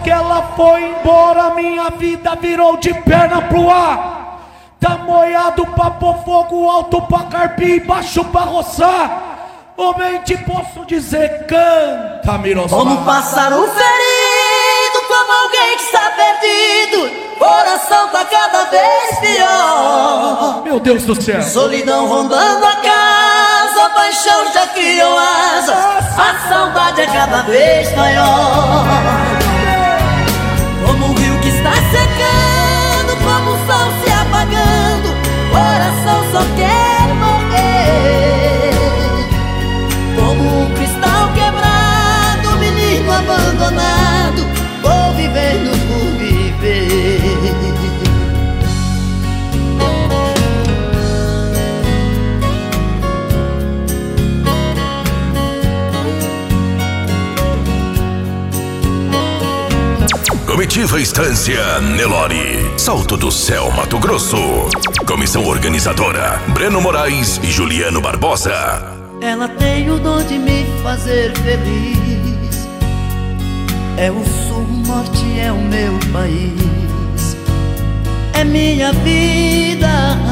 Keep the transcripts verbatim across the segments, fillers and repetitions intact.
que ela foi embora, minha vida virou de perna pro ar. Tá moiado pra pôr fogo, alto pra carpir, baixo pra roçar. Homem, te posso dizer, canta, Miroslav. Como passar um ferido, como alguém que está perdido. Coração tá cada vez pior. Meu Deus do céu. Solidão rondando a casa, a paixão já criou asas. A saudade é cada vez maior. Como um rio que está secando, como o sol se apagando. Coração só quer morrer. Como um cristal quebrado, menino abandonado, vou vivendo por viver. Comitiva Estância Nelore, Salto do Céu, Mato Grosso. Comissão organizadora, Breno Moraes e Juliano Barbosa. Ela tem o dom de me fazer feliz. É o sul, o norte, é o meu país. É minha vida.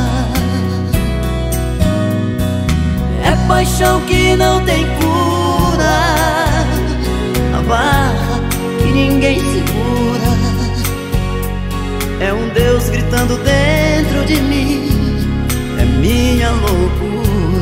É paixão que não tem cura. A barra que ninguém segura. É um Deus gritando dentro de mim. É minha loucura.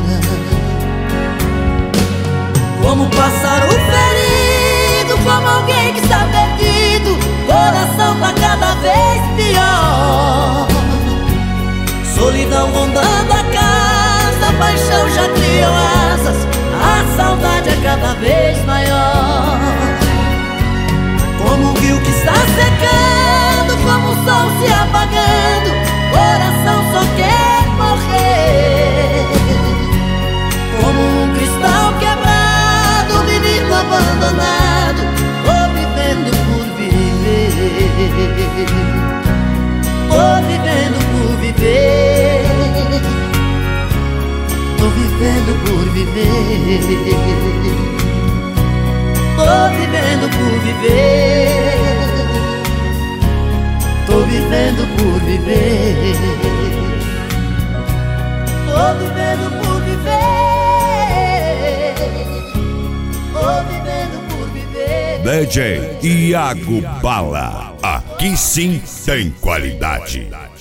Como passar o ferido, como alguém que está perdido. Coração tá cada vez pior. Solidão rondando a casa, a paixão já criou asas. A saudade é cada vez maior. Como um rio que está secando, como o sol se apagando. Coração só quer morrer. Como um cristal quebrado, menino abandonado, tô vivendo por viver. Tô vivendo por viver. Tô vivendo por viver. Tô vivendo por viver. Tô vivendo por viver. Tô vivendo por viver. D J Iago Bala, aqui sim tem qualidade.